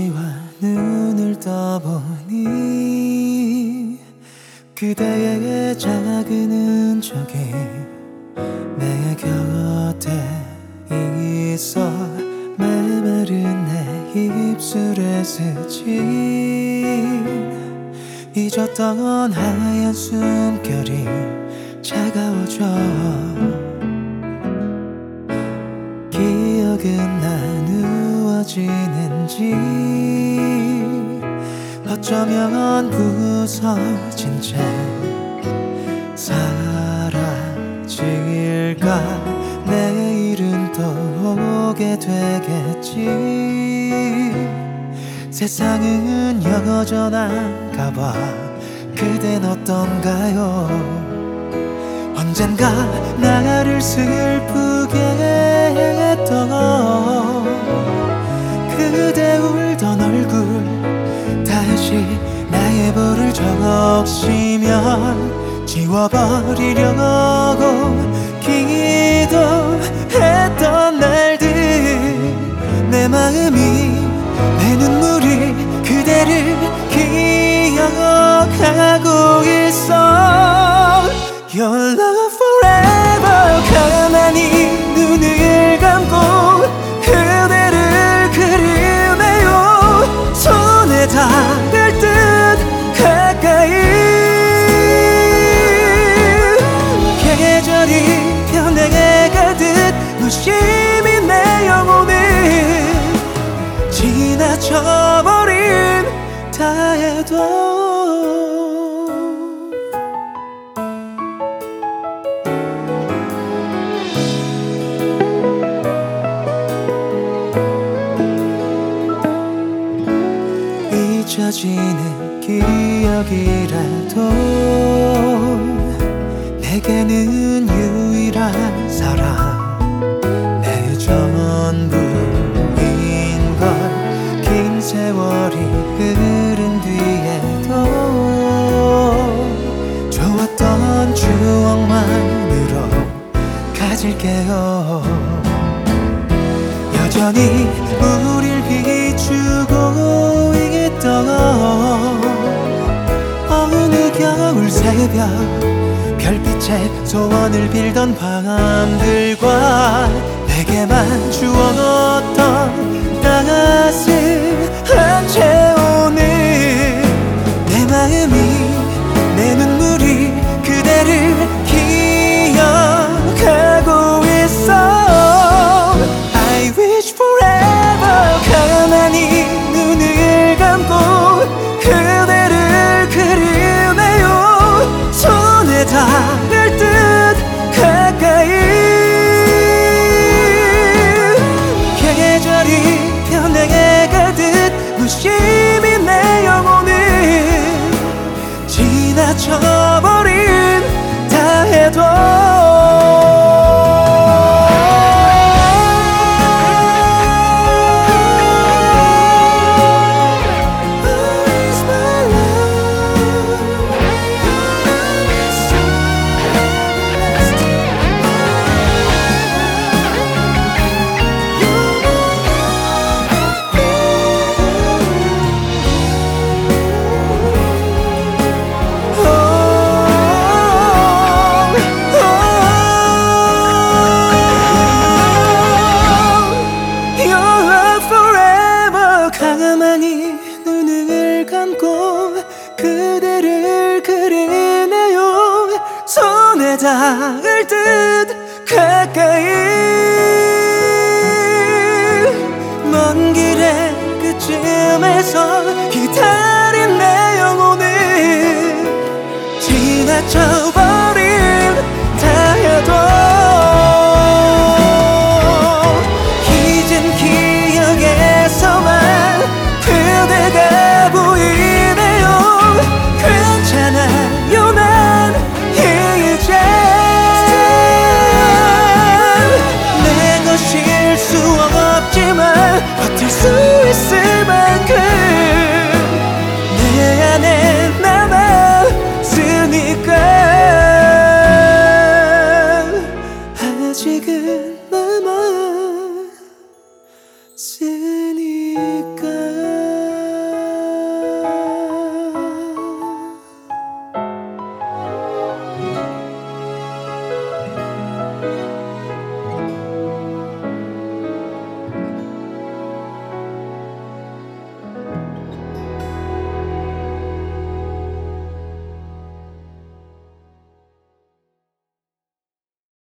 시와 눈을 떠보니 그대의 작은 흔적이 내 곁에 있어 메마른 내 입술에 스친 잊었던 하얀 숨결이 차가워져 기억은 나누어지는지 어쩌면 부서진 채 사라질까 내일은 또 오게 되겠지 세상은 여전한가 봐 그댄 어떤가요 언젠가 나를 슬프게 했던 그대 울던 얼굴 다시 나의 볼을 적시면 지워버리려고 기도했던 날들 내 마음이 내 눈물이 그대를 기억하고 있어 Your love forever 가만히 눈을 감고 그대를 그리네요 손에 닿을 듯 가까이 계절이 변해가듯 무심히 내 영혼을 지나쳐버린 다 해도 잊혀지는 기억이라도 내게는 유일한 사람 내 전부인걸 긴 세월이 흐른 뒤에도 좋았던 추억만으로 가질게요 여전히 우릴 비추고 있던 어느 겨울 새벽 별빛에 소원을 빌던 밤들과 내게만 주었던 따스한 채오늘 내 마음이 내 눈물이 그대를 기억하고 있어 I wish forever 가만히 눈을 감고 그대를 그리네요 손에 닿을 듯 가까이 계절이 변해가듯 무심히 내 영혼을 지나쳐버린 다 해도 가만히 눈을 감고 그대를 그리네요 손에 닿을 듯 가까이 먼 길의 끝쯤에서 기다린 내 영혼을 지나쳐버린 다 해도 잊은 기억에서만 그대가 보이네요 괜찮아요 난 이제 내 것일 수 없지만 버틸 수 있을 만큼 내 안에 남아있으니까 아직은 남아